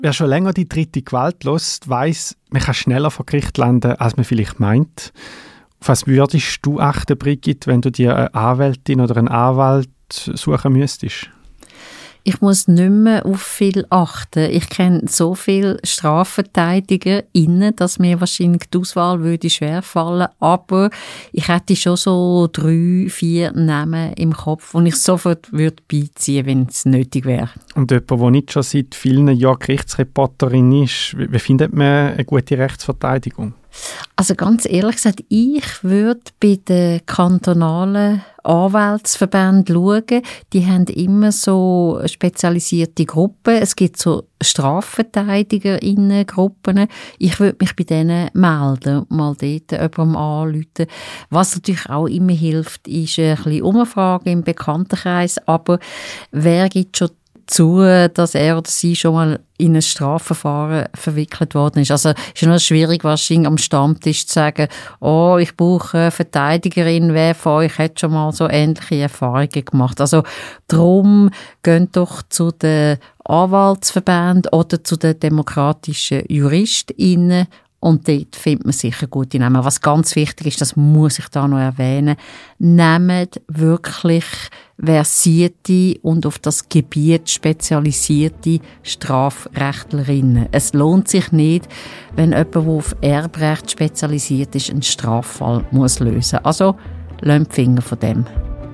Wer schon länger die dritte Gewalt hört, weiss, man kann schneller vor Gericht landen, als man vielleicht meint. Auf was würdest du achten, Brigitte, wenn du dir eine Anwältin oder einen Anwalt suchen müsstest? Ich muss nicht mehr auf viel achten. Ich kenne so viele StrafverteidigerInnen, dass mir wahrscheinlich die Auswahl würde schwerfallen. Aber ich hätte schon so 3, 4 Namen im Kopf, die ich sofort würde beiziehen, wenn es nötig wäre. Und jemand, der nicht schon seit vielen Jahren Gerichtsreporterin ist, wie findet man eine gute Rechtsverteidigung? Also ganz ehrlich gesagt, ich würde bei den kantonalen Anwaltsverbänden schauen. Die haben immer so spezialisierte Gruppen. Es gibt so StrafverteidigerInnen-Gruppen. Ich würde mich bei denen melden, mal dort jemandem anrufen. Was natürlich auch immer hilft, ist ein bisschen Umfragen im Bekanntenkreis. Aber wer gibt schon zu, dass er oder sie schon mal in ein Strafverfahren verwickelt worden ist. Also es ist nur schwierig, wahrscheinlich am Stammtisch zu sagen, oh, ich brauche eine Verteidigerin, wer von euch hat schon mal so ähnliche Erfahrungen gemacht. Also darum geht doch zu den Anwaltsverbänden oder zu den demokratischen JuristInnen und dort findet man sicher gute Namen. Was ganz wichtig ist, das muss ich da noch erwähnen, nehmt wirklich versierte und auf das Gebiet spezialisierte Strafrechtlerinnen. Es lohnt sich nicht, wenn jemand, der auf Erbrecht spezialisiert ist, einen Straffall muss lösen. Also, lasst die Finger von dem.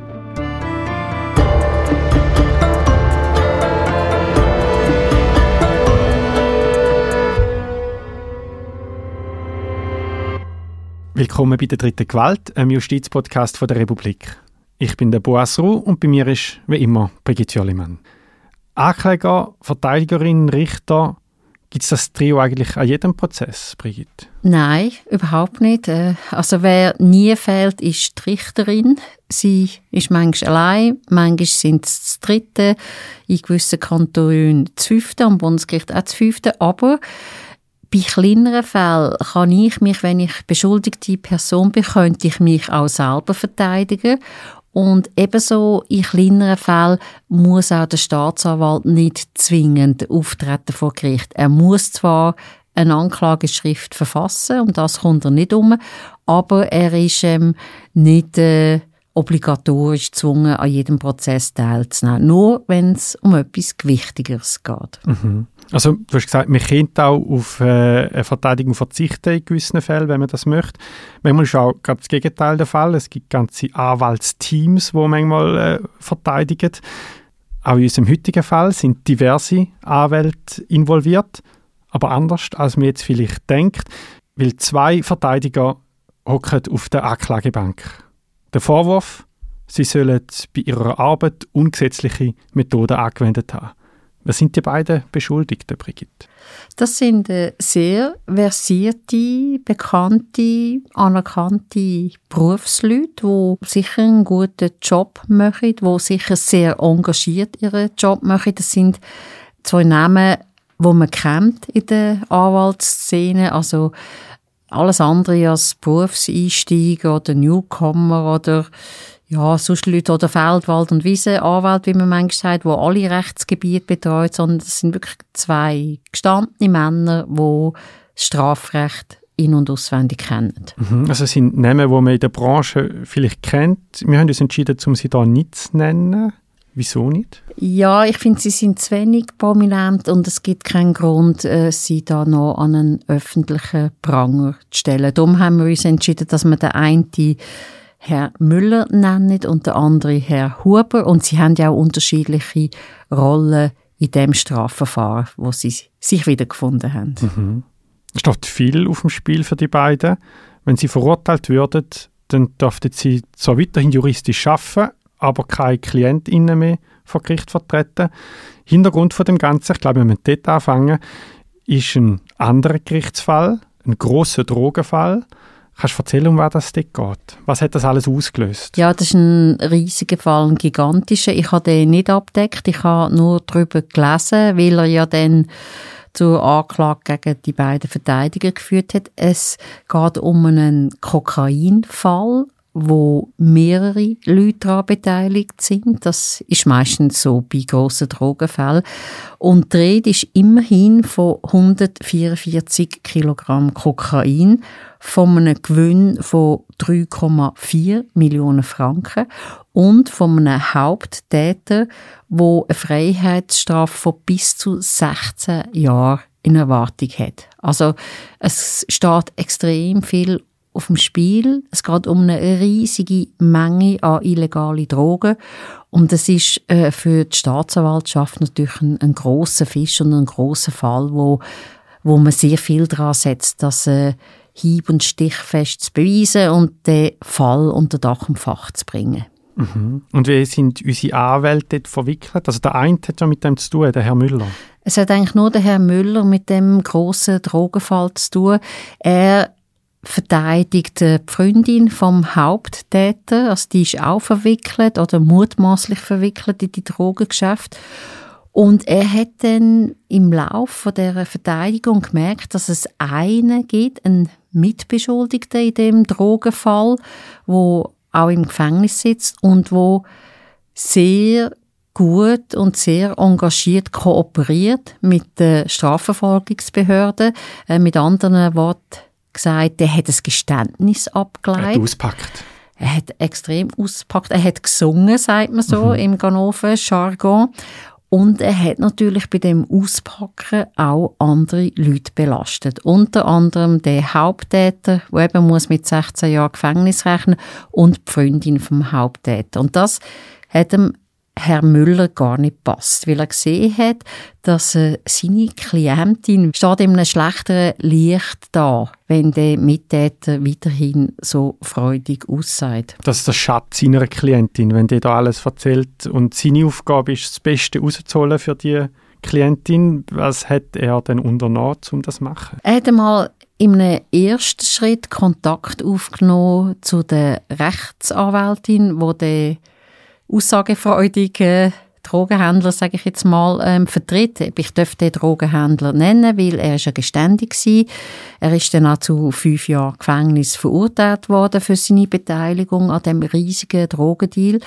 Willkommen bei der dritten Gewalt, einem Justizpodcast von der Republik. Ich bin der Boas Ruh und bei mir ist, wie immer, Brigitte Jollimann. Ankläger, Verteidigerin, Richter, gibt es das Trio eigentlich an jedem Prozess, Brigitte? Nein, überhaupt nicht. Also wer nie fehlt, ist die Richterin. Sie ist manchmal allein, manchmal sind es das Dritte, in gewissen Kantonen das Fünfte, am Bundesgericht auch das Fünfte, aber bei kleineren Fällen kann ich mich, wenn ich beschuldigte Person bin, könnte ich mich auch selber verteidigen. Und ebenso in kleineren Fällen muss auch der Staatsanwalt nicht zwingend auftreten vor Gericht. Er muss zwar eine Anklageschrift verfassen, um das kommt er nicht um, aber er ist nicht obligatorisch gezwungen, an jedem Prozess teilzunehmen. Nur wenn es um etwas Gewichtigeres geht. Mhm. Also du hast gesagt, man könnte auch auf eine Verteidigung verzichten in gewissen Fällen, wenn man das möchte. Manchmal ist auch gerade das Gegenteil der Fall. Es gibt ganze Anwaltsteams, die manchmal verteidigen. Auch in unserem heutigen Fall sind diverse Anwälte involviert, aber anders, als man jetzt vielleicht denkt, weil 2 Verteidiger hocken auf der Anklagebank. Der Vorwurf, sie sollen bei ihrer Arbeit ungesetzliche Methoden angewendet haben. Wer sind die beiden Beschuldigten, Brigitte? Das sind sehr versierte, bekannte, anerkannte Berufsleute, die sicher einen guten Job machen, die sicher sehr engagiert ihren Job machen. Das sind 2 Namen, die man kennt in der Anwaltsszene. Also alles andere als Berufseinsteiger oder Newcomer oder ja, sonst Leute oder Feldwald- und Wiesenanwälte, wie man manchmal sagt, die alle Rechtsgebiete betreuen, sondern das sind wirklich 2 gestandene Männer, die das Strafrecht in- und auswendig kennen. Also es sind Namen, die man in der Branche vielleicht kennt. Wir haben uns entschieden, um sie da nicht zu nennen. Wieso nicht? Ja, ich finde, sie sind zu wenig prominent und es gibt keinen Grund, sie da noch an einen öffentlichen Pranger zu stellen. Darum haben wir uns entschieden, dass wir den einen Herr Müller nennen und der andere Herr Huber. Und sie haben ja auch unterschiedliche Rollen in dem Strafverfahren, wo sie sich wiedergefunden haben. Mhm. Es steht viel auf dem Spiel für die beiden. Wenn sie verurteilt würden, dann dürften sie zwar weiterhin juristisch arbeiten, aber keine KlientInnen mehr vor Gericht vertreten. Hintergrund von dem Ganzen, ich glaube, wenn wir dort anfangen, ist ein anderer Gerichtsfall, ein grosser Drogenfall. Kannst du erzählen, um was das dort geht? Was hat das alles ausgelöst? Ja, das ist ein riesiger Fall, ein gigantischer. Ich habe den nicht abgedeckt, ich habe nur darüber gelesen, weil er ja dann zur Anklage gegen die beiden Verteidiger geführt hat. Es geht um einen Kokainfall, wo mehrere Leute daran beteiligt sind. Das ist meistens so bei grossen Drogenfällen. Und die Rede ist immerhin von 144 Kilogramm Kokain, von einem Gewinn von 3,4 Millionen Franken und von einem Haupttäter, der eine Freiheitsstrafe von bis zu 16 Jahren in Erwartung hat. Also es steht extrem viel auf dem Spiel. Es geht um eine riesige Menge an illegalen Drogen und es ist für die Staatsanwaltschaft natürlich ein grosser Fisch und ein grosser Fall, wo man sehr viel daran setzt, dass hieb- und stichfest zu beweisen und den Fall unter Dach und Fach zu bringen. Mhm. Und wie sind unsere Anwälte dort verwickelt? Also der eine hat ja mit dem zu tun, der Herr Müller. Es hat eigentlich nur der Herr Müller mit dem grossen Drogenfall zu tun. Er verteidigt die Freundin vom Haupttäter, also die ist auch verwickelt oder mutmaßlich verwickelt in die Drogengeschäfte. Und er hat dann im Laufe dieser Verteidigung gemerkt, dass es einen gibt, einen Mitbeschuldigten in dem Drogenfall, wo auch im Gefängnis sitzt und wo sehr gut und sehr engagiert kooperiert mit den Strafverfolgungsbehörden. Mit anderen Worten gesagt, der hat ein Geständnis abgelegt. Er hat auspackt. Er hat extrem auspackt. Er hat gesungen, sagt man so, im Ganoven-Jargon. Und er hat natürlich bei dem Auspacken auch andere Leute belastet. Unter anderem der Haupttäter, der eben muss mit 16 Jahren Gefängnis rechnen, und die Freundin vom Haupttäter. Und das hat dem Herr Müller gar nicht passt, weil er gesehen hat, dass seine Klientin steht in einem schlechteren Licht da, wenn der Mittäter weiterhin so freudig aussieht. Das ist der Schatz seiner Klientin, wenn der da alles erzählt. Und seine Aufgabe ist, das Beste rauszuholen für die Klientin. Was hat er denn unternommen, um das zu machen? Er hat einmal in einem ersten Schritt Kontakt aufgenommen zu der Rechtsanwältin, die der aussagefreudige Drogenhändler, sage ich jetzt mal, vertritt. Ich darf den Drogenhändler nennen, weil er ja geständig war. Er ist dann auch zu 5 Jahren Gefängnis verurteilt worden für seine Beteiligung an dem riesigen Drogendeal.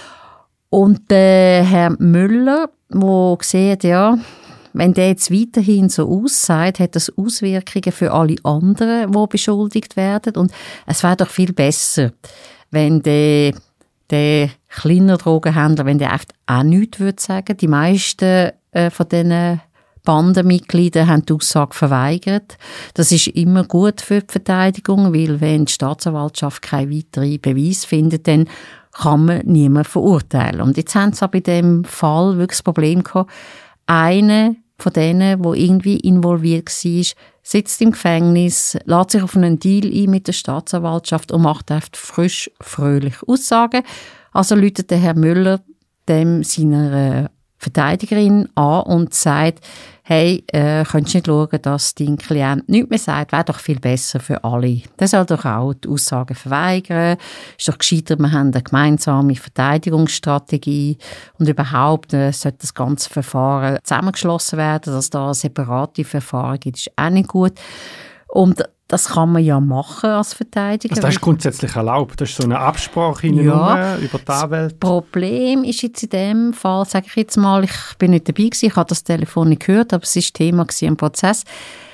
Und Herr Müller, der sieht, ja, wenn der jetzt weiterhin so aussieht, hat das Auswirkungen für alle anderen, die beschuldigt werden. Und es wäre doch viel besser, wenn der kleine Drogenhändler, wenn der einfach auch nichts sagen würde. Die meisten von diesen Bandenmitglieder haben die Aussage verweigert. Das ist immer gut für die Verteidigung, weil wenn die Staatsanwaltschaft keine weiteren Beweise findet, dann kann man niemanden verurteilen. Und jetzt haben sie aber in diesem Fall wirklich das Problem gehabt, einer von denen, der irgendwie involviert war, sitzt im Gefängnis, lässt sich auf einen Deal ein mit der Staatsanwaltschaft und macht einfach frisch, fröhlich Aussagen. Also läutet der Herr Müller dem seiner Verteidigerin an und sagt, hey, könntest du nicht schauen, dass dein Klient nichts mehr sagt, wäre doch viel besser für alle. Der soll doch auch die Aussagen verweigern. Ist doch gescheiter, wir haben eine gemeinsame Verteidigungsstrategie und überhaupt sollte das ganze Verfahren zusammengeschlossen werden, dass da separate Verfahren gibt, ist auch nicht gut. Und das kann man ja machen als Verteidiger. Also das ist grundsätzlich erlaubt. Das ist so eine Absprache über die Anwälte. Das Problem ist jetzt in dem Fall, sage ich jetzt mal, ich bin nicht dabei gewesen, ich habe das Telefon nicht gehört, aber es war Thema im Prozess.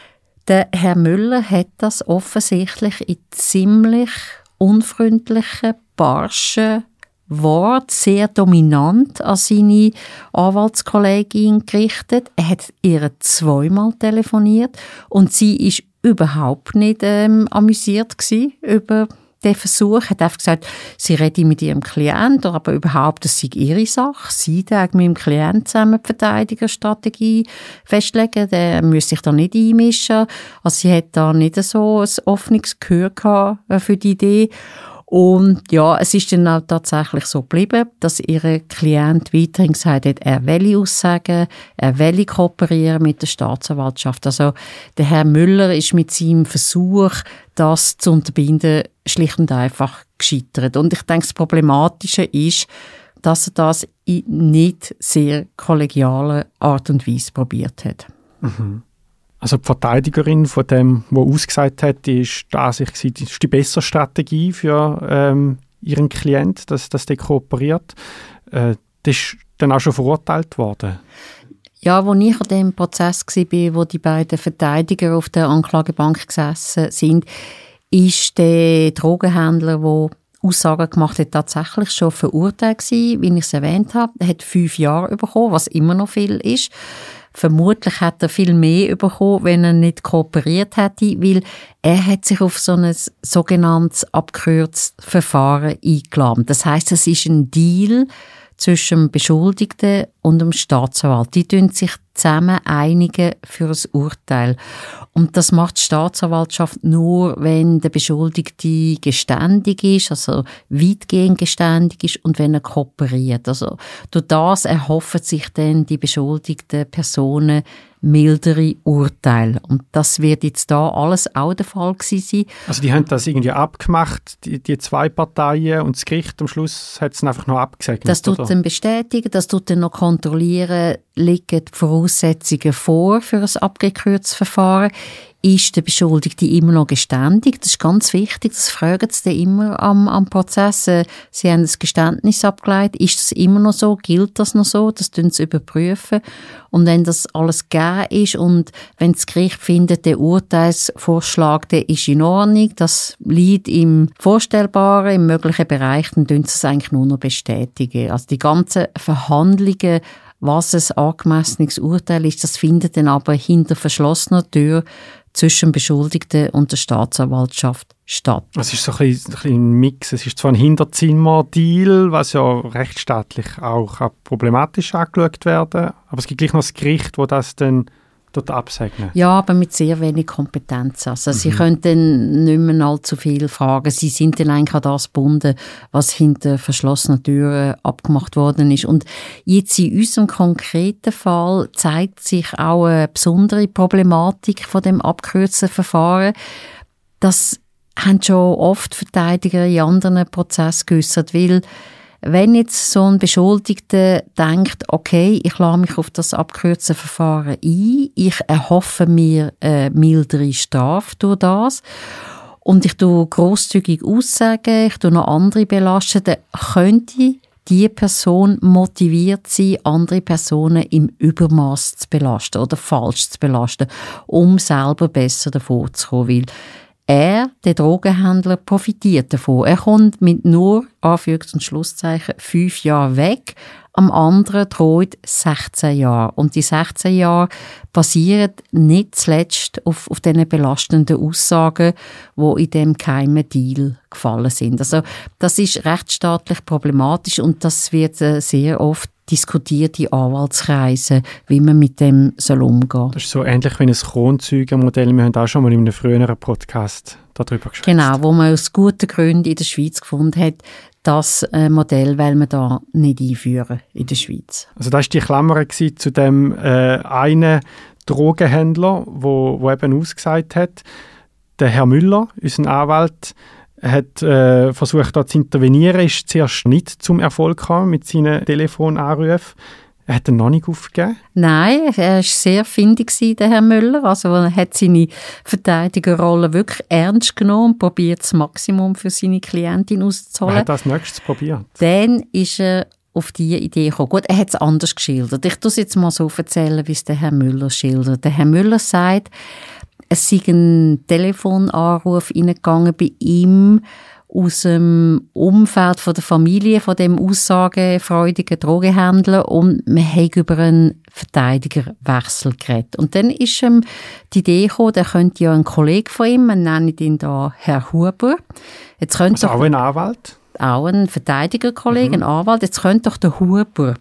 Der Herr Müller hat das offensichtlich in ziemlich unfreundlichen, barschen Worten sehr dominant an seine Anwaltskollegin gerichtet. Er hat ihr 2-mal telefoniert und sie ist überhaupt nicht amüsiert gewesen über den Versuch. Er hat einfach gesagt, sie rede mit ihrem Klienten, aber überhaupt, das sei ihre Sache. Sie mit dem Klienten zusammen die Verteidigungsstrategie festlegen. Der müsse sich da nicht einmischen. Also sie hat da nicht so ein offenes Gehör gehabt für die Idee. Und ja, es ist dann auch tatsächlich so geblieben, dass ihr Klient weiterhin gesagt hat, er will aussagen, er will kooperieren mit der Staatsanwaltschaft. Also der Herr Müller ist mit seinem Versuch, das zu unterbinden, schlicht und einfach gescheitert. Und ich denke, das Problematische ist, dass er das in nicht sehr kollegialer Art und Weise probiert hat. Mhm. Also die Verteidigerin von dem, der ausgesagt hat, die ist die Ansicht, das ist die bessere Strategie für ihren Klient, dass der kooperiert. Das ist dann auch schon verurteilt worden. Ja, als ich an dem Prozess war, wo die beiden Verteidiger auf der Anklagebank gesessen sind, ist der Drogenhändler, der Aussagen gemacht hat, tatsächlich schon verurteilt gewesen, wie ich es erwähnt habe. Er hat 5 Jahre bekommen, was immer noch viel ist. Vermutlich hat er viel mehr bekommen, wenn er nicht kooperiert hätte, weil er hat sich auf so ein sogenanntes abgekürztes Verfahren eingeladen. Das heisst, es ist ein Deal zwischen dem Beschuldigten und dem Staatsanwalt. Die tun sich zusammen einigen für ein Urteil. Und das macht die Staatsanwaltschaft nur, wenn der Beschuldigte geständig ist, also weitgehend geständig ist und wenn er kooperiert. Also durch das erhoffen sich dann die beschuldigten Personen mildere Urteile. Und das wird jetzt da alles auch der Fall gewesen sein. Also die haben das irgendwie abgemacht, die 2 Parteien, und das Gericht am Schluss hat es einfach noch abgesegnet? Das tut dann bestätigen, das tut dann noch kontrollieren, liegen die Voraussetzungen vor für ein abgekürztes Verfahren. Ist der Beschuldigte immer noch geständig? Das ist ganz wichtig, das fragen sie dann immer am Prozess. Sie haben das Geständnis abgeleitet. Ist das immer noch so? Gilt das noch so? Das tun sie überprüfen. Und wenn das alles gegeben ist und wenn das Gericht findet, der Urteilsvorschlag, der ist in Ordnung, das liegt im Vorstellbaren, im möglichen Bereich, dann tun sie es eigentlich nur noch bestätigen. Also die ganzen Verhandlungen, was ein angemessenes Urteil ist, das findet dann aber hinter verschlossener Tür zwischen dem Beschuldigten und der Staatsanwaltschaft statt. Es ist so ein bisschen ein Mix. Es ist zwar ein Hinterzimmer-Deal, was ja rechtsstaatlich auch problematisch angeschaut werden, aber es gibt gleich noch das Gericht, wo das dann dort absegnen. Ja, aber mit sehr wenig Kompetenz. Also sie können dann nicht mehr allzu viel fragen. Sie sind dann eigentlich an das gebunden, was hinter verschlossenen Türen abgemacht worden ist. Und jetzt in unserem konkreten Fall zeigt sich auch eine besondere Problematik von dem abgekürzten Verfahren. Das haben schon oft Verteidiger in anderen Prozessen geäussert, weil wenn jetzt so ein Beschuldigter denkt, okay, ich lasse mich auf das abgekürzte Verfahren ein, ich erhoffe mir eine mildere Strafe durch das und ich tue grosszügig aussagen, ich tue noch andere belasten, dann könnte die Person motiviert sein, andere Personen im Übermaß zu belasten oder falsch zu belasten, um selber besser davon zu kommen, weil er, der Drogenhändler, profitiert davon. Er kommt mit nur, Anführungs- und Schlusszeichen, 5 Jahren weg. Am anderen droht 16 Jahre. Und die 16 Jahre basieren nicht zuletzt auf diesen belastenden Aussagen, die in dem geheimen Deal gefallen sind. Also, das ist rechtsstaatlich problematisch und das wird sehr oft diskutiert in Anwaltskreisen, wie man mit dem umgehen soll. Das ist so ähnlich wie ein Kronzeugenmodell. Wir haben auch schon mal in einem früheren Podcast darüber gesprochen. Genau, wo man aus guten Gründen in der Schweiz gefunden hat, das Modell will man da nicht einführen in der Schweiz. Also das war die Klammer zu dem einen Drogenhändler, wo eben ausgesagt hat, der Herr Müller, unser Anwalt, hat versucht, da zu intervenieren, ist zuerst nicht zum Erfolg gekommen mit seinen Telefonanrufen. Er hat ihn noch nicht aufgegeben? Nein, er war sehr findig, der Herr Müller. Also er hat seine Verteidigerrolle wirklich ernst genommen und probiert das Maximum für seine Klientin auszuholen. Er hat das nächstes probiert. Dann ist er auf diese Idee gekommen. Gut, er hat es anders geschildert. Ich tue es jetzt mal so erzählen, wie es der Herr Müller schildert. Der Herr Müller sagt, es sei ein Telefonanruf reingegangen bei ihm aus dem Umfeld von der Familie, von dem aussagefreudigen Drogenhändler, und man hat über einen Verteidigerwechsel geredet. Und dann ist ihm die Idee gekommen, der könnte ja ein Kollege von ihm, man nennt ihn da Herr Huber. Jetzt könnte also auch ein Anwalt? Auch ein Verteidigerkollege, ein Anwalt. Jetzt könnte doch der Huber,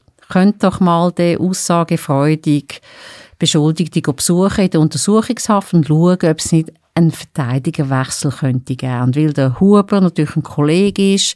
mal den aussagefreudigen Beschuldigten besuchen in der Untersuchungshaft und schauen, ob es nicht einen Verteidigerwechsel könnte geben. Und weil der Huber natürlich ein Kollege ist,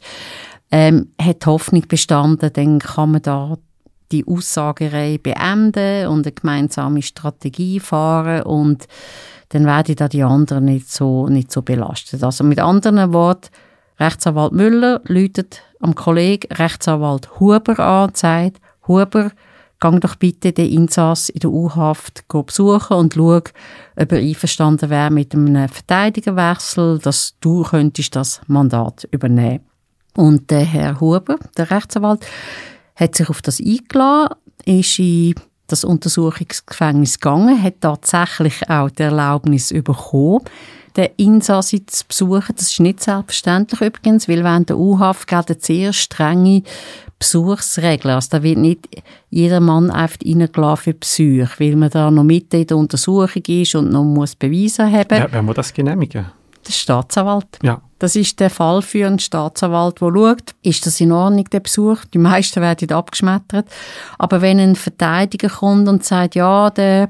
hat die Hoffnung bestanden, dann kann man da die Aussagerei beenden und eine gemeinsame Strategie fahren und dann werden da die anderen nicht so belastet. Also mit anderen Worten, Rechtsanwalt Müller läutet am Kollegen Rechtsanwalt Huber an und sagt, Huber, geh doch bitte den Insass in der U-Haft besuchen und schau, ob er einverstanden wäre mit einem Verteidigerwechsel, dass du könntest das Mandat übernehmen. Und der Herr Huber, der Rechtsanwalt, hat sich auf das eingeladen, ist in das Untersuchungsgefängnis gegangen, hat tatsächlich auch die Erlaubnis bekommen, den Insassi zu besuchen. Das ist nicht selbstverständlich übrigens, weil während der U-Haft gelten sehr strenge Besuchsregeln. Also da wird nicht jeder Mann einfach reingelassen für Besuch, weil man da noch mitten in der Untersuchung ist und noch muss Beweise haben. Ja, wer muss das genehmigen? Der Staatsanwalt. Ja. Das ist der Fall für einen Staatsanwalt, der schaut, ist das in Ordnung, der Besuch? Die meisten werden abgeschmettert. Aber wenn ein Verteidiger kommt und sagt, ja, der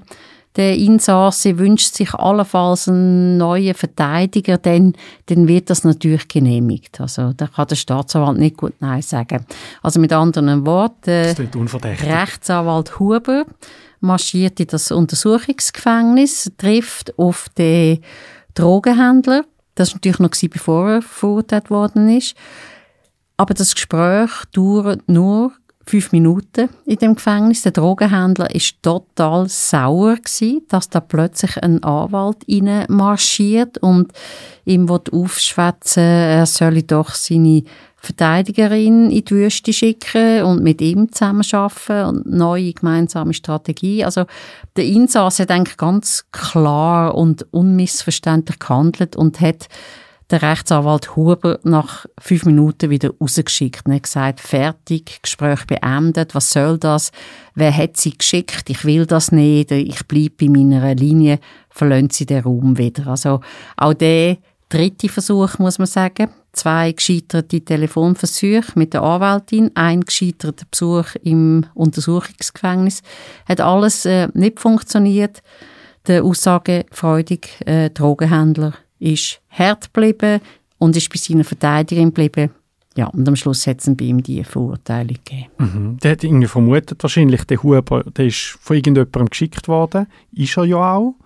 Insasse wünscht sich allenfalls einen neuen Verteidiger, dann wird das natürlich genehmigt. Also da kann der Staatsanwalt nicht gut Nein sagen. Also mit anderen Worten, Rechtsanwalt Huber marschiert in das Untersuchungsgefängnis, trifft auf den Drogenhändler. Das war natürlich noch bevor er verurteilt worden ist. Aber das Gespräch dauert nur 5 Minuten in dem Gefängnis. Der Drogenhändler war total sauer gewesen, dass da plötzlich ein Anwalt rein marschiert und ihm aufschwätzen, er solle doch seine Verteidigerin in die Wüste schicken und mit ihm zusammenarbeiten und neue gemeinsame Strategie. Also der Insasse hat eigentlich ganz klar und unmissverständlich gehandelt und hat der Rechtsanwalt Huber nach 5 Minuten wieder rausgeschickt. Er hat gesagt, fertig, Gespräch beendet, was soll das? Wer hat sie geschickt? Ich will das nicht, ich bleibe bei meiner Linie, verlassen Sie den Raum wieder. Also auch der dritte Versuch, muss man sagen. 2 gescheiterte Telefonversuche mit der Anwältin, 1 gescheiterter Besuch im Untersuchungsgefängnis. Hat alles nicht funktioniert. Der aussagefreudige Drogenhändler ist hart geblieben und ist bei seiner Verteidigerin geblieben. Ja, und am Schluss hat es bei ihm die Verurteilung gegeben. Mhm. Der hat irgendwie vermutet, wahrscheinlich, der Huber, der ist von irgendjemandem geschickt worden. Ist er ja auch.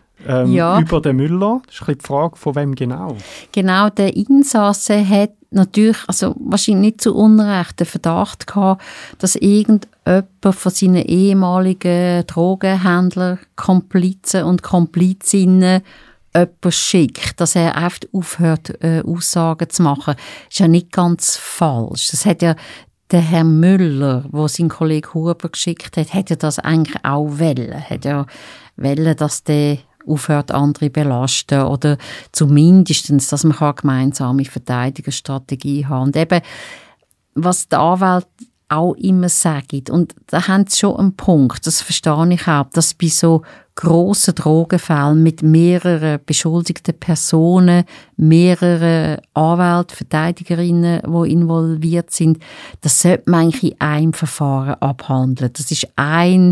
Ja. Über den Müller. Das ist ein bisschen die Frage, von wem genau. Genau, der Insasse hat natürlich, also wahrscheinlich nicht zu Unrecht, den Verdacht gehabt, dass irgendjemand von seinen ehemaligen Drogenhändler, Komplizen und Komplizinnen jemanden schickt, dass er einfach aufhört, Aussagen zu machen. Das ist ja nicht ganz falsch. Das hat ja der Herr Müller, der seinen Kollegen Huber geschickt hat ja das eigentlich auch wollen. Hat ja wollen, dass der aufhört, andere belasten oder zumindest, dass man eine gemeinsame Verteidigungsstrategie haben. Und eben, was die Anwälte auch immer sagen, und da haben sie schon einen Punkt, das verstehe ich auch, dass bei so grossen Drogenfällen mit mehreren beschuldigten Personen, mehreren Anwälten, Verteidigerinnen, die involviert sind, das sollte man eigentlich in einem Verfahren abhandeln. Das ist ein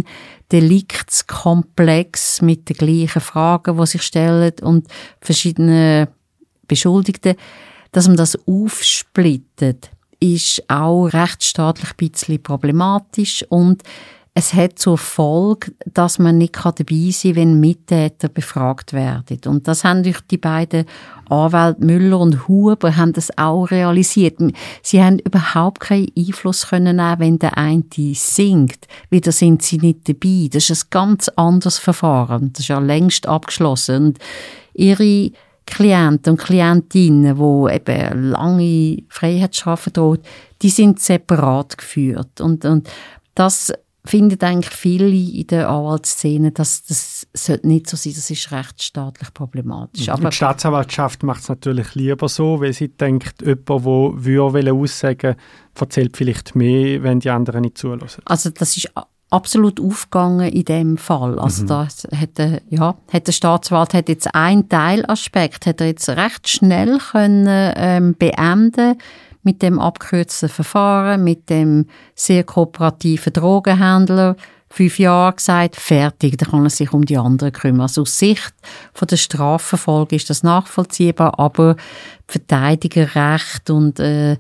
Deliktskomplex mit den gleichen Fragen, die sich stellen und verschiedene Beschuldigten. Dass man das aufsplittet, ist auch rechtsstaatlich ein bisschen problematisch und es hat zur Folge, dass man nicht dabei sein kann, wenn Mittäter befragt werden. Und das haben durch die beiden Anwälte Müller und Huber haben das auch realisiert. Sie haben überhaupt keinen Einfluss können nehmen, wenn der eine singt. Wieder sind sie nicht dabei. Das ist ein ganz anderes Verfahren. Das ist ja längst abgeschlossen. Und ihre Klienten und Klientinnen, die eben lange Freiheitsstrafe droht, die sind separat geführt. Und das finden eigentlich viele in der Anwaltsszene, dass das sollte nicht so sein, das ist rechtsstaatlich problematisch. Aber die Staatsanwaltschaft macht es natürlich lieber so, weil sie denkt, jemand, der aussagen will, erzählt vielleicht mehr, wenn die anderen nicht zulassen. Also das ist absolut aufgegangen in dem Fall. Also da hat der Staatsanwalt hat jetzt einen Teilaspekt hat er jetzt recht schnell können beenden mit dem abgekürzten Verfahren, mit dem sehr kooperativen Drogenhändler. 5 Jahre gesagt, fertig, dann kann er sich um die anderen kümmern. Also aus Sicht von der Strafverfolgung ist das nachvollziehbar, aber Verteidigerrecht und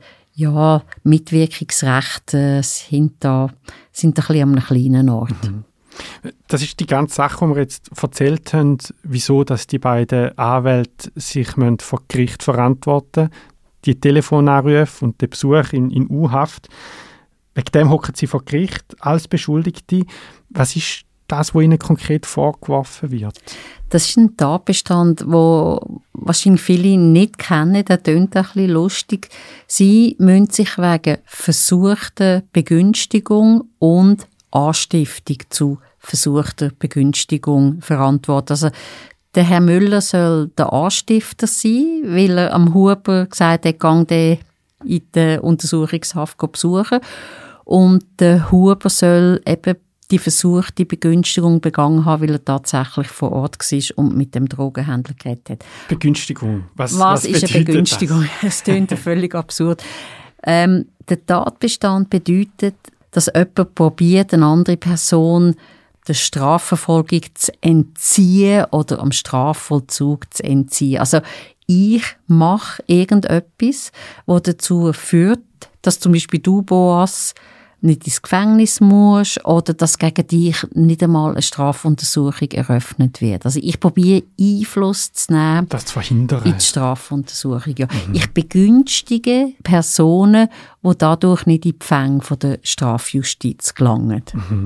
Mitwirkungsrecht sind da ein bisschen an einem kleinen Ort. Das ist die ganze Sache, die wir jetzt erzählt haben, wieso dass die beiden Anwälte sich vor Gericht verantworten müssen. Die Telefonanrufe und der Besuch in U-Haft. Wegen dem hocken sie vor Gericht als Beschuldigte. Was ist das, was ihnen konkret vorgeworfen wird? Das ist ein Tatbestand, den wahrscheinlich viele nicht kennen. Der tönt ein bisschen lustig. Sie müssen sich wegen versuchter Begünstigung und Anstiftung zu versuchter Begünstigung verantworten. Also der Herr Müller soll der Anstifter sein, weil er am Huber gesagt hat, gang den in der Untersuchungshaft besuchen. Und der Huber soll eben die versuchte Begünstigung begangen haben, weil er tatsächlich vor Ort war und mit dem Drogenhändler geredet hat. Begünstigung? Was ist eine Begünstigung? Es klingt völlig absurd. Der Tatbestand bedeutet, dass jemand probiert, eine andere Person der Strafverfolgung zu entziehen oder am Strafvollzug zu entziehen. Also ich mache irgendetwas, das dazu führt, dass zum Beispiel du, Boas, nicht ins Gefängnis musst oder dass gegen dich nicht einmal eine Strafuntersuchung eröffnet wird. Also ich probiere Einfluss zu nehmen, das zu verhindern, in die Strafuntersuchung. Ja. Ich begünstige Personen, die dadurch nicht in die Fänge von der Strafjustiz gelangen.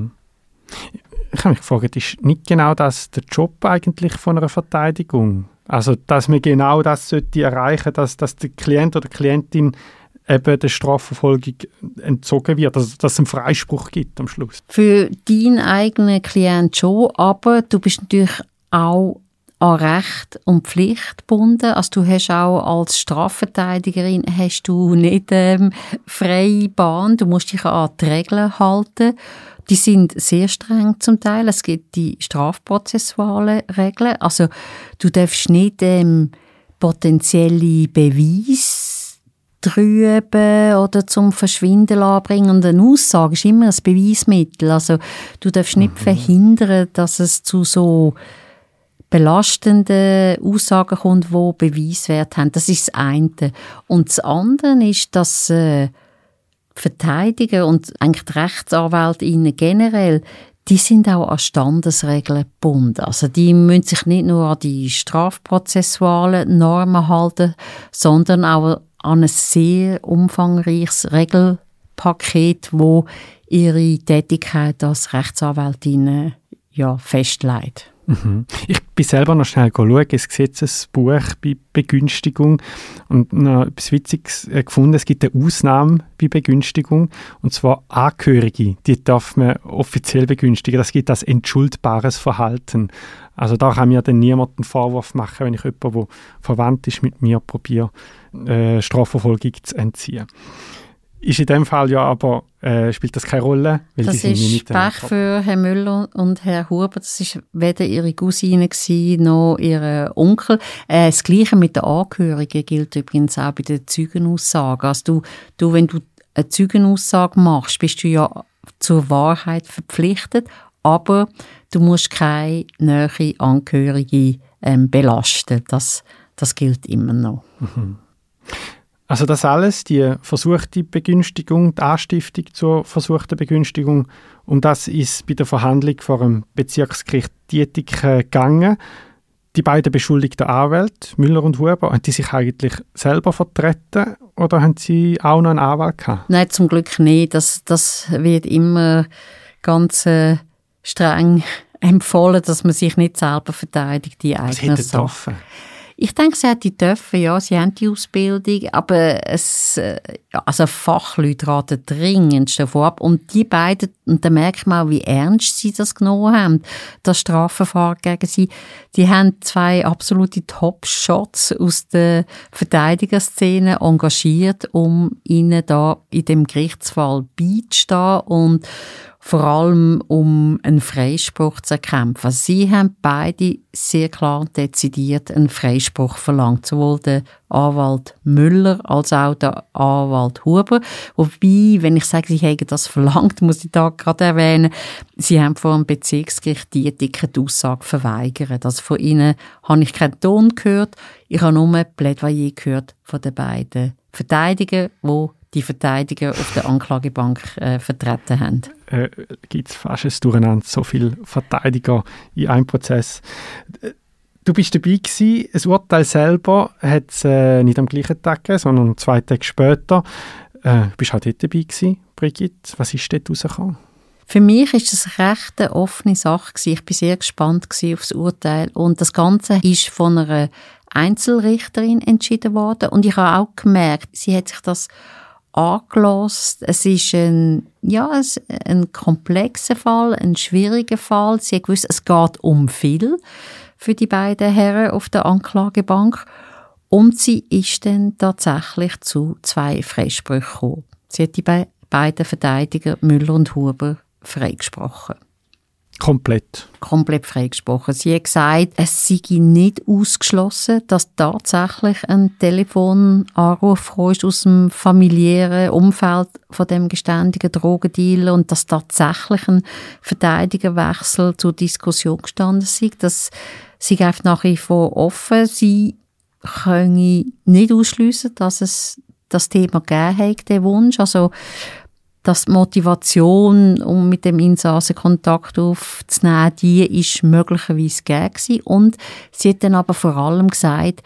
Ich habe mich gefragt, ist nicht genau das der Job eigentlich von einer Verteidigung? Also, dass man genau das sollte erreichen, dass der Klient oder die Klientin eben der Strafverfolgung entzogen wird, also dass es einen Freispruch gibt am Schluss. Für deinen eigenen Klient schon, aber du bist natürlich auch an Recht und Pflicht gebunden. Also du hast auch als Strafverteidigerin hast du nicht freie Bahn, du musst dich an die Regeln halten. Die sind sehr streng zum Teil. Es gibt die strafprozessualen Regeln. Also du darfst nicht potenzielle Beweise trüben oder zum Verschwinden anbringen. Und eine Aussage ist immer ein Beweismittel. Also du darfst nicht verhindern, dass es zu so belastenden Aussagen kommt, die Beweiswert haben. Das ist das eine. Und das andere ist, dass Verteidiger und eigentlich die Rechtsanwältinnen generell, die sind auch an Standesregeln gebunden. Also die müssen sich nicht nur an die strafprozessualen Normen halten, sondern auch an ein sehr umfangreiches Regelpaket, wo ihre Tätigkeit als Rechtsanwältin festlegt. Ich bin selber noch schnell schauen, es Gesetzesbuch bei Begünstigung und noch etwas Witziges gefunden. Es gibt eine Ausnahme bei Begünstigung, und zwar Angehörige, die darf man offiziell begünstigen. Das gibt als entschuldbares Verhalten. Also da kann mir dann niemand einen Vorwurf machen, wenn ich jemanden, der verwandt ist mit mir, probiere, Strafverfolgung zu entziehen. Ist in dem Fall ja aber, spielt das keine Rolle, weil das die sind ist nicht Pech für Herrn Müller und Herrn Huber. Das war weder ihre Cousine noch ihr Onkel. Das Gleiche mit den Angehörigen gilt übrigens auch bei den Zeugenaussagen. Also du, wenn du eine Zeugenaussage machst, bist du ja zur Wahrheit verpflichtet, aber du musst keine nähere Angehörige belasten. Das gilt immer noch. Also das alles, die versuchte Begünstigung, die Anstiftung zur versuchten Begünstigung, um das ist bei der Verhandlung vor dem Bezirksgericht Dietikon gegangen. Die beiden beschuldigten Anwälte, Müller und Huber, haben die sich eigentlich selber vertreten oder haben sie auch noch einen Anwalt gehabt? Nein, zum Glück nicht. Das wird immer ganz streng empfohlen, dass man sich nicht selber verteidigt, die eigene Sache. Ich denke, sie hätten dürfen, ja, sie haben die Ausbildung, aber also Fachleute raten dringend davon ab. Und die beiden, und da merkt man auch, wie ernst sie das genommen haben, das Strafverfahren gegen sie. Die haben zwei absolute Top-Shots aus der Verteidigerszene engagiert, um ihnen da in dem Gerichtsfall beizustehen und vor allem um einen Freispruch zu erkämpfen. Also sie haben beide sehr klar und dezidiert einen Freispruch verlangt, sowohl der Anwalt Müller als auch der Anwalt Huber. Wobei, wenn ich sage, sie hätten das verlangt, muss ich da gerade erwähnen, sie haben vor dem Bezirksgericht Dietikon die Aussage verweigert. Also von ihnen habe ich keinen Ton gehört, ich habe nur Plädoyer gehört von den beiden Verteidigern, die Verteidiger auf der Anklagebank vertreten haben. Gibt es fast ein Durcheinander, so viele Verteidiger in einem Prozess. Du bist dabei gewesen, das Urteil selber hat es nicht am gleichen Tag gegeben, sondern 2 Tage später. Du bist auch dort dabei gewesen, Brigitte. Was ist dort rausgekommen? Für mich ist das recht eine offene Sache gewesen. Ich bin sehr gespannt auf das Urteil und das Ganze ist von einer Einzelrichterin entschieden worden und ich habe auch gemerkt, sie hat sich das angelassen. Es ist ein komplexer Fall, ein schwieriger Fall. Sie hat gewusst, es geht um viel für die beiden Herren auf der Anklagebank und sie ist dann tatsächlich zu 2 Freisprüchen gekommen. Sie hat die beiden Verteidiger Müller und Huber freigesprochen. Komplett freigesprochen. Sie hat gesagt, es sei nicht ausgeschlossen, dass tatsächlich ein Telefonanruf aus dem familiären Umfeld von dem geständigen Drogendealer und dass tatsächlich ein Verteidigerwechsel zur Diskussion gestanden sei. Das sei einfach nach wie vor offen. Sie können nicht ausschliessen, dass es das Thema gegeben hat, den Wunsch. Also dass die Motivation, um mit dem Insassen Kontakt aufzunehmen, die ist möglicherweise gegeben. Und sie hat dann aber vor allem gesagt,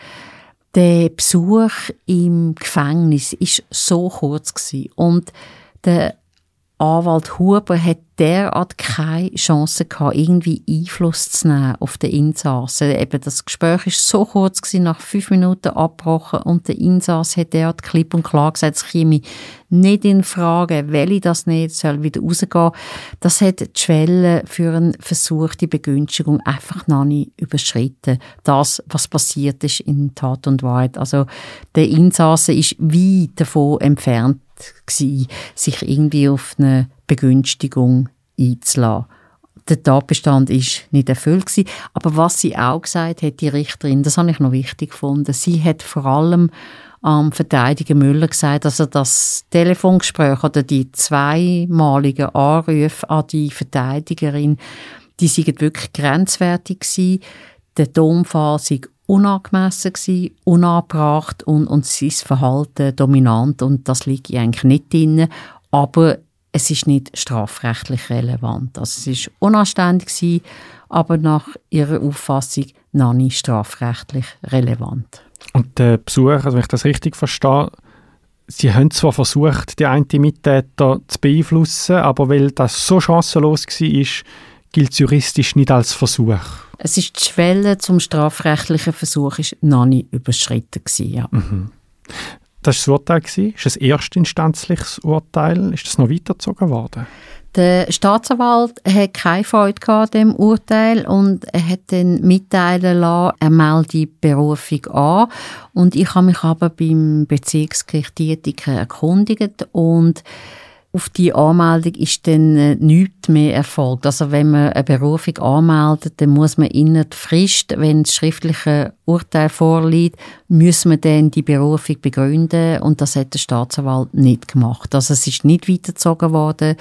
der Besuch im Gefängnis ist so kurz gewesen. Und der Anwalt Huber hat derart keine Chance gehabt, irgendwie Einfluss zu nehmen auf den Insassen. Eben das Gespräch war so kurz gewesen, nach 5 Minuten abgebrochen und der Insasse hat derart klipp und klar gesagt, es käme nicht in Frage, will ich das nicht, soll wieder rausgehen. Das hat die Schwelle für eine versuchte Begünstigung einfach noch nicht überschritten. Das, was passiert ist in Tat und Wahrheit. Also der Insasse ist weit davon entfernt gewesen, sich irgendwie auf eine Begünstigung einzulassen. Der Tatbestand ist nicht erfüllt gewesen. Aber was sie auch gesagt hat, die Richterin, das habe ich noch wichtig gefunden, sie hat vor allem am Verteidiger Müller gesagt, dass er das Telefongespräch oder die 2-maligen Anrufe an die Verteidigerin, die seien wirklich grenzwertig gewesen. Der Tonfall sei unangemessen gewesen, unangebracht und sein Verhalten dominant und das liegt eigentlich nicht drin, aber es ist nicht strafrechtlich relevant. Also es ist unanständig gewesen, aber nach ihrer Auffassung noch nicht strafrechtlich relevant. Und der Besuch, also wenn ich das richtig verstehe, Sie haben zwar versucht, die einen Mittäter zu beeinflussen, aber weil das so chancenlos war, gilt es juristisch nicht als Versuch. Es ist die Schwelle zum strafrechtlichen Versuch ist noch nicht überschritten gewesen, ja. Mhm. Das war das Urteil. Ist das erstinstanzliches Urteil? Ist das noch weitergezogen worden? Der Staatsanwalt hat keine Freude an dem Urteil und er hat dann mitteilen lassen, er melde die Berufung an. Und ich habe mich aber beim Bezirksgericht Dietiken erkundigt und auf die Anmeldung ist dann nichts mehr erfolgt. Also wenn man eine Berufung anmeldet, dann muss man innerhalb der Frist, wenn das schriftliche Urteil vorliegt, muss man dann die Berufung begründen und das hat der Staatsanwalt nicht gemacht. Also es ist nicht weitergezogen worden,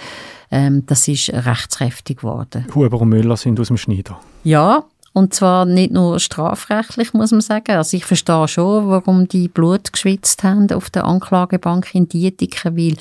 das ist rechtskräftig geworden. Huber und Müller sind aus dem Schneider. Ja, und zwar nicht nur strafrechtlich, muss man sagen. Also ich verstehe schon, warum die Blut geschwitzt haben auf der Anklagebank in Dietiken, weil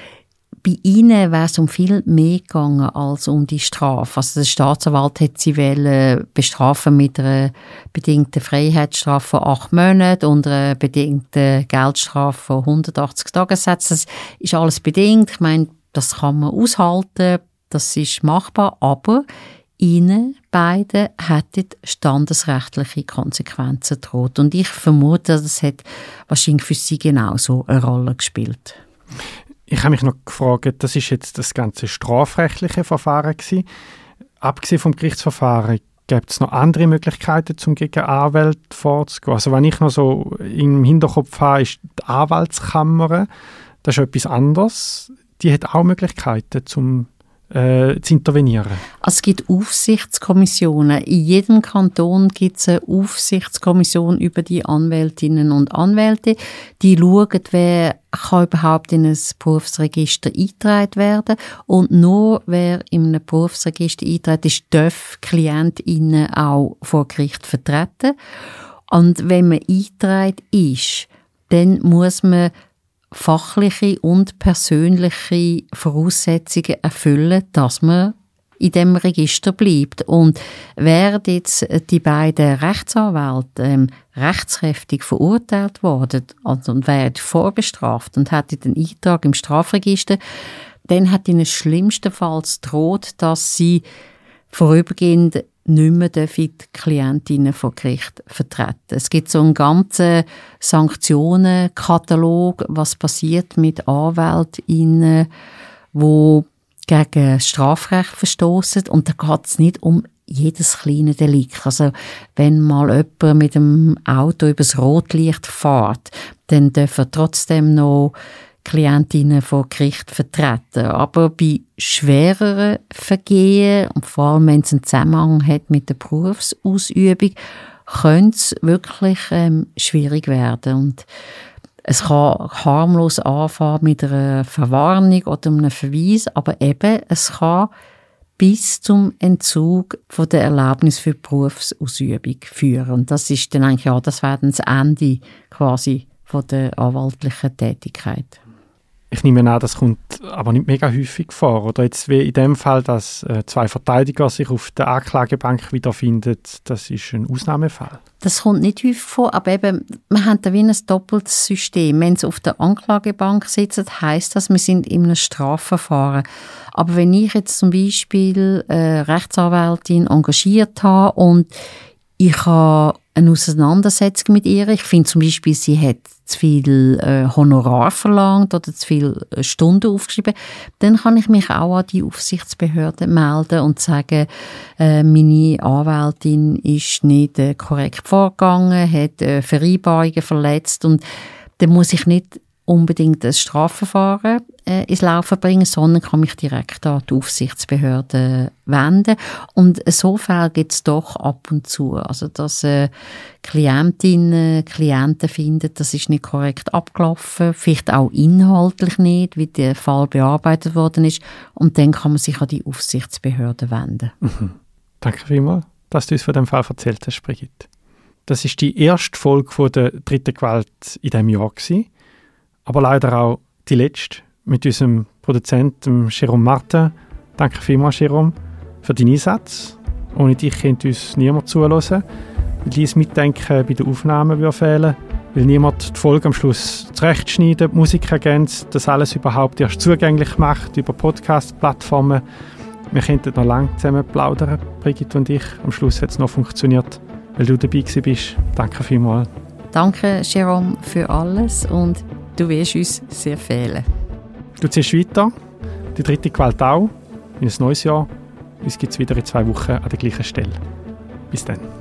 bei ihnen wäre es um viel mehr gegangen als um die Strafe. Also der Staatsanwalt hat sie bestrafen mit einer bedingten Freiheitsstrafe von 8 Monaten und einer bedingten Geldstrafe von 180 Tagessätzen. Das ist alles bedingt. Ich meine, das kann man aushalten, das ist machbar, aber ihnen beiden hätten standesrechtliche Konsequenzen gedroht. Und ich vermute, das hat wahrscheinlich für sie genauso eine Rolle gespielt. Ich habe mich noch gefragt, das ist jetzt das ganze strafrechtliche Verfahren gewesen. Abgesehen vom Gerichtsverfahren, gibt es noch andere Möglichkeiten, um gegen Anwälte vorzugehen? Also wenn ich noch so im Hinterkopf habe, ist die Anwaltskammer, das ist etwas anderes. Die hat auch Möglichkeiten, zu intervenieren. Also es gibt Aufsichtskommissionen. In jedem Kanton gibt es eine Aufsichtskommission über die Anwältinnen und Anwälte. Die schauen, wer kann überhaupt in ein Berufsregister eingetragen werden. Und nur wer in einem Berufsregister eingetragen ist, darf KlientInnen auch vor Gericht vertreten. Und wenn man eingetragen ist, dann muss man fachliche und persönliche Voraussetzungen erfüllen, dass man in dem Register bleibt. Und wären jetzt die beiden Rechtsanwälte rechtskräftig verurteilt worden und wären vorbestraft und hätten den Eintrag im Strafregister, dann hat ihnen schlimmstenfalls droht, dass sie vorübergehend nicht mehr die Klientinnen vor Gericht vertreten. Es gibt so einen ganzen Sanktionenkatalog, was passiert mit AnwältInnen, die gegen das Strafrecht verstoßen. Und da geht es nicht um jedes kleine Delikt. Also wenn mal jemand mit dem Auto übers Rotlicht fährt, dann dürfen trotzdem noch Klientinnen vor Gericht vertreten. Aber bei schwereren Vergehen, und vor allem wenn es einen Zusammenhang hat mit der Berufsausübung, könnte es wirklich schwierig werden. Und es kann harmlos anfangen mit einer Verwarnung oder einem Verweis, aber eben, es kann bis zum Entzug von der Erlaubnis für die Berufsausübung führen. Und das ist dann eigentlich, ja, das wäre dann das Ende quasi von der anwaltlichen Tätigkeit. Ich nehme an, das kommt aber nicht mega häufig vor. Oder jetzt wie in dem Fall, dass zwei Verteidiger sich auf der Anklagebank wiederfinden, das ist ein Ausnahmefall. Das kommt nicht häufig vor, aber eben, wir haben da wie ein doppeltes System. Wenn sie auf der Anklagebank sitzen, heisst das, wir sind in einem Strafverfahren. Aber wenn ich jetzt zum Beispiel Rechtsanwältin engagiert habe und ich habe eine Auseinandersetzung mit ihr, ich finde zum Beispiel, sie hat zu viel Honorar verlangt oder zu viele Stunden aufgeschrieben, dann kann ich mich auch an die Aufsichtsbehörde melden und sagen, meine Anwältin ist nicht korrekt vorgegangen, hat Vereinbarungen verletzt, und dann muss ich nicht unbedingt ein Strafverfahren ins Laufen bringen, sondern kann mich direkt an die Aufsichtsbehörde wenden. Und so Fälle gibt es doch ab und zu. Also, dass Klientinnen, Klienten finden, das ist nicht korrekt abgelaufen, vielleicht auch inhaltlich nicht, wie der Fall bearbeitet worden ist. Und dann kann man sich an die Aufsichtsbehörde wenden. Mhm. Danke vielmals, dass du uns von dem Fall erzählt hast, Brigitte. Das ist die erste Folge von der dritten Gewalt in diesem Jahr gewesen. Aber leider auch die letzte mit unserem Produzenten Jérôme Martin. Danke vielmals, Jérôme, für deinen Einsatz. Ohne dich könnte uns niemand zuhören, weil dein Mitdenken bei den Aufnahmen würde fehlen, weil niemand die Folge am Schluss zurechtschneidet, die Musik ergänzt, das alles überhaupt erst zugänglich macht über Podcast-Plattformen. Wir könnten noch lange zusammen plaudern, Brigitte und ich. Am Schluss hat es noch funktioniert, weil du dabei bist. Danke vielmals. Danke, Jérôme, für alles, und du wirst uns sehr fehlen. Du ziehst weiter, die dritte Gewalt auch, in ein neues Jahr. Uns gibt es wieder in 2 Wochen an der gleichen Stelle. Bis dann.